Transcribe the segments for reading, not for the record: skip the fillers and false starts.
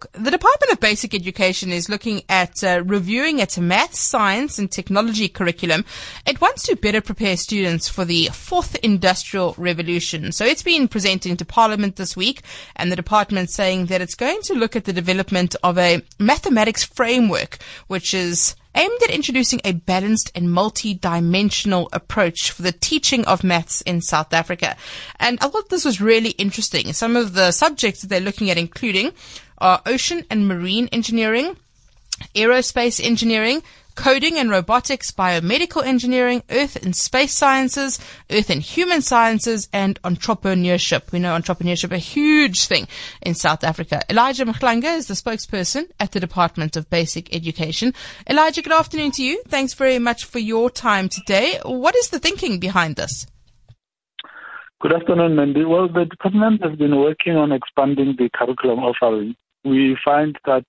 talk. The Department of Basic Education is looking at reviewing its math, science and technology curriculum. It wants to better prepare students for the fourth industrial revolution. So it's been presenting to Parliament this week, and the department saying that it's going to look at the development of a mathematics framework, which is aimed at introducing a balanced and multi-dimensional approach for the teaching of maths in South Africa. And I thought this was really interesting. Some of the subjects that they're looking at including are ocean and marine engineering, aerospace engineering, coding and robotics, biomedical engineering, earth and space sciences, earth and human sciences, and entrepreneurship. We know entrepreneurship a huge thing in South Africa. Elijah Mhlanga is the spokesperson at the Department of Basic Education. Elijah, good afternoon to you. Thanks very much for your time today. What is the thinking behind this? Good afternoon, Mandy. Well, the department has been working on expanding the curriculum offering. We find that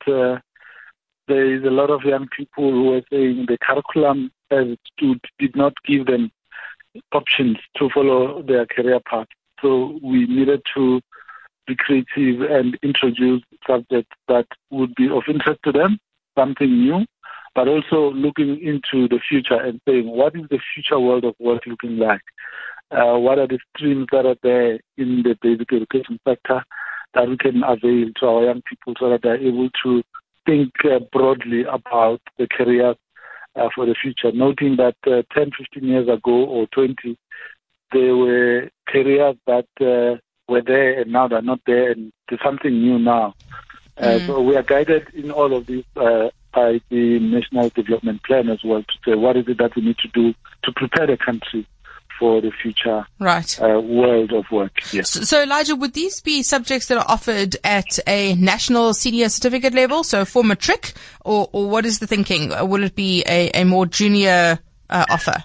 there is a lot of young people who are saying the curriculum as it stood did not give them options to follow their career path. So we needed to be creative and introduce subjects that would be of interest to them, something new, but also looking into the future and saying, what is the future world of work looking like? What are the streams that are there in the basic education sector that we can avail to our young people so that they're able to think broadly about the careers for the future, noting that 10, 15 years ago or 20, there were careers that were there and now they're not there, and there's something new now. So we are guided in all of this by the National Development Plan as well to say what is it that we need to do to prepare the country for the future world of work. Yes. So, Elijah, would these be subjects that are offered at a national senior certificate level, so for matric, or what is the thinking? Will it be a more junior offer?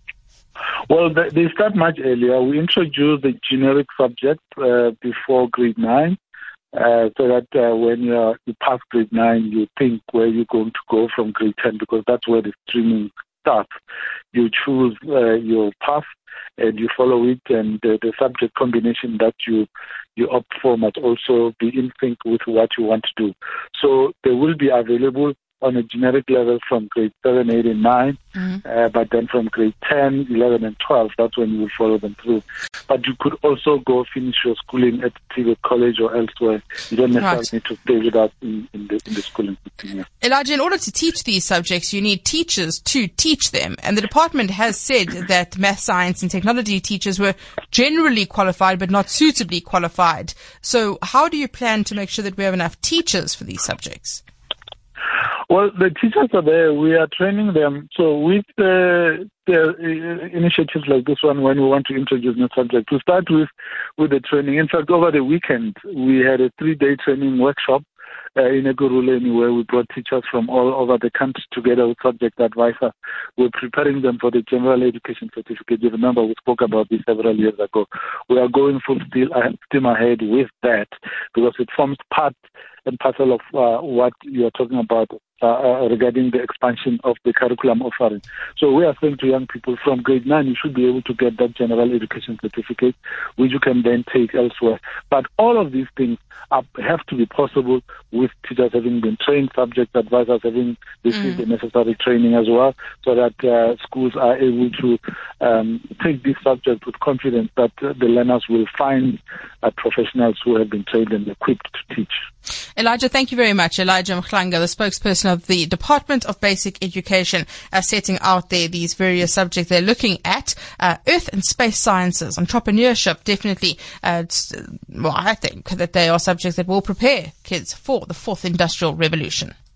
Well, they start much earlier. We introduce the generic subject before grade 9, so that when you pass grade 9, you think where you're going to go from grade 10, because that's where the streaming starts. You choose your path and you follow it, and the subject combination that you opt for must also be in sync with what you want to do. So they will be available on a generic level from grade 7, 8, and 9, but then from grade 10, 11, and 12, that's when you will follow them through. But you could also go finish your schooling at TVET College or elsewhere. You don't necessarily need to stay with us in the schooling system. Yeah. Elijah, in order to teach these subjects, you need teachers to teach them. And the department has said that math, science, and technology teachers were generally qualified, but not suitably qualified. So how do you plan to make sure that we have enough teachers for these subjects? Well, the teachers are there. We are training them. So with the initiatives like this one, when we want to introduce new subjects, we start with the training. In fact, over the weekend, we had a 3-day training workshop in Ekurhuleni, where we brought teachers from all over the country together with subject advisors. We're preparing them for the general education certificate. You remember we spoke about this several years ago. We are going full steam ahead with that, because it forms part and parcel of what you are talking about regarding the expansion of the curriculum offering. So we are saying to young people from grade 9, you should be able to get that general education certificate, which you can then take elsewhere. But all of these things have to be possible with teachers having been trained, subject advisors having received the necessary training as well, so that schools are able to take this subject with confidence that the learners will find professionals who have been trained and equipped to teach. Elijah, thank you very much. Elijah Mhlanga, the spokesperson of the Department of Basic Education, setting out there these various subjects they're looking at. Earth and space sciences, entrepreneurship, definitely. I think that they are subjects that will prepare kids for the fourth industrial revolution.